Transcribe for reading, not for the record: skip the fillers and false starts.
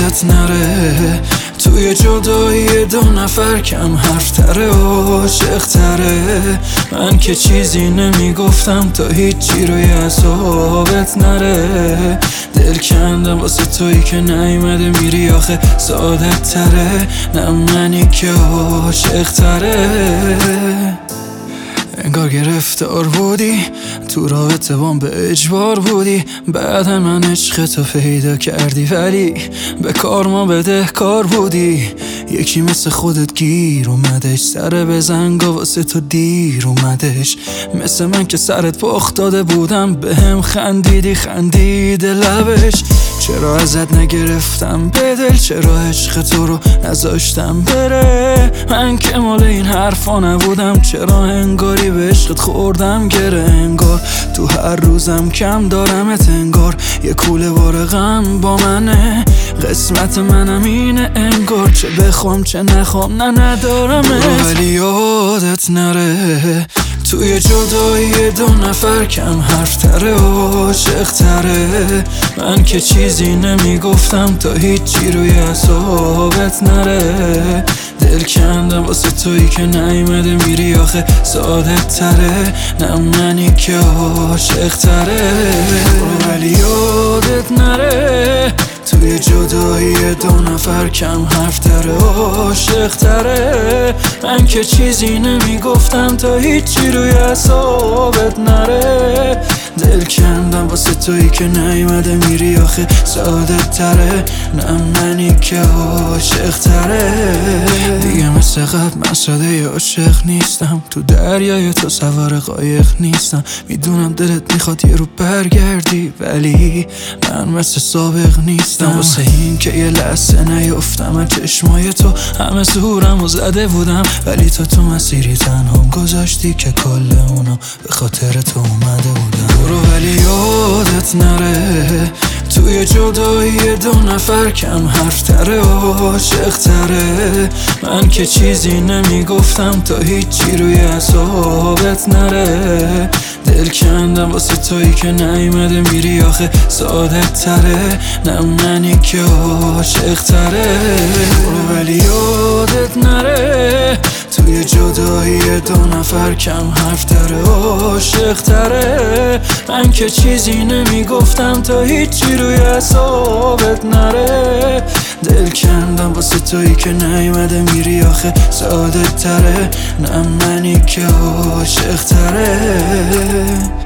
یادت نره توی جدایی دو نفر کم حرف تره عاشق تره. من که چیزی نمیگفتم تا هیچی روی اعصابت نره. دل کندم واسه تویی که نیومده میری آخه سعادت تره. نه منی که عاشق تره. انگار گرفتار بودی تو رابطه بام به اجبار بودی. بعد من عشق تو پیدا کردی ولی به کار ما بدهکار بودی. یکی مثل خودت گیر اومدش سر بزنگا واسه تو دیر اومدش. مثل من که سرت پخت داده بودم بهم خندیده لبش. چرا ازت نگرفتم به دل چرا عشق تو رو نذاشتم بره. من که مال این حرفا نبودم چرا انگاری به عشقت خوردم گره. انگار تو هر روزم کم دارمت انگار یه کوله بارقم با منه. قسمت منم اینه انگار چه بخوام چه نخوام نه ندارمت. ولی یادت نره توی جدایی دو نفر کم حرف تره عاشق تره. من که چیزی نمیگفتم تا هیچی روی اعصابت نره. دل کندم واسه تویی که نیومده میری آخه سعادت تره. نه منی که عاشق تره. ولی یادت نره توی جدایی دو نفر کم حرف تره عاشق تره. من که چیزی نمیگفتم تا هیچی روی اعصابت نره. دل کندم واسه تویی که نیومده میری آخه سعادت تره. نه منی که عاشق تره. دیگه مثل قبل من ساده عاشق نیستم تو دریای تو سوار قایق نیستم. میدونم دلت میخواد یه رو برگردی ولی من مثل سابق نیستم. واسه این که یه لحظه نیفتم از چشمای تو همه زورم و زده بودم ولی تو مسیری تنهام گذاشتی که کل اونا به خاطر تو اومده بودم. برو ولی یادت نره توی جدایی دو نفر کم حرف تره عاشق تره. من که چیزی نمیگفتم تا هیچی روی اعصابت نره. دل کندم واسه تویی که نیومده میری آخه سعادت تره. نه منی که عاشق تره. ولی یادت نره توی جدایی دو نفر کم حرف تره عاشق تره. من که چیزی نمیگفتم تا هیچی روی اعصابت نره. دل کندم واسه تویی که نیومده میری آخه سعادت تره. نه منی که عاشق تره.